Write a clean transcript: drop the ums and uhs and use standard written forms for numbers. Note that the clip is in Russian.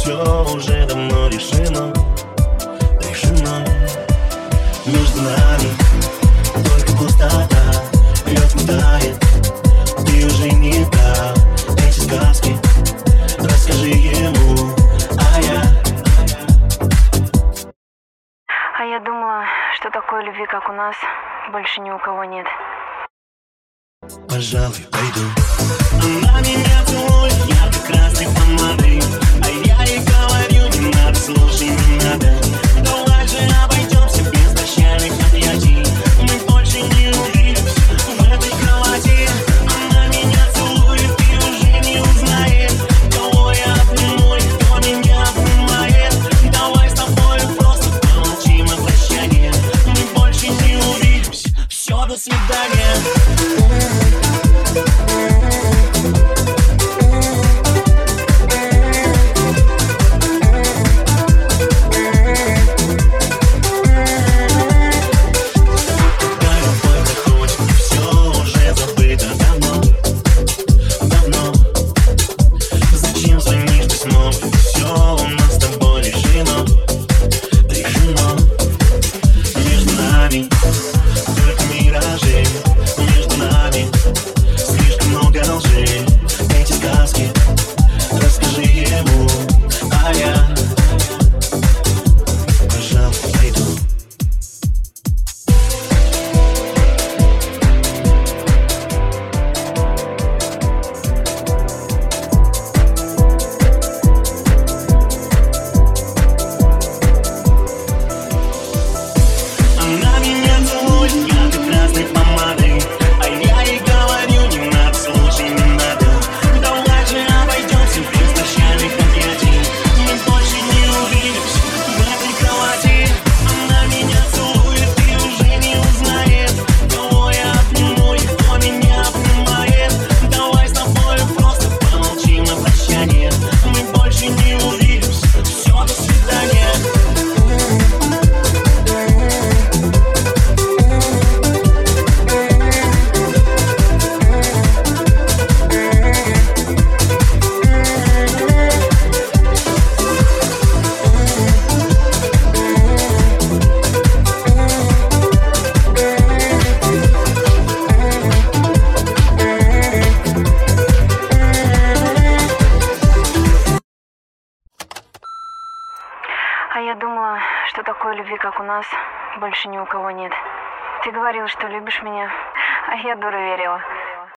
все уже давно решено, решено. Между нами только пустота, лед не тает, ты уже не та. Эти сказки расскажи ему, а я. А я думала, что такой любви, как у нас, больше ни у кого нет. Пожалуй, пойду. Она меня целует ярко-красной помадой, а я ей говорю, не надо, слушай, не надо. Давай же обойдемся без прощальных объятий. Мы больше не увидимся в этой кровати. Она меня целует и уже не узнает, кого я обниму и кто меня обнимает. Давай с тобой просто помолчим о прощании. Мы больше не увидимся, все, до свидания. А я думала, что такой любви, как у нас, больше ни у кого нет. Ты говорил, что любишь меня, а я, дура, верила.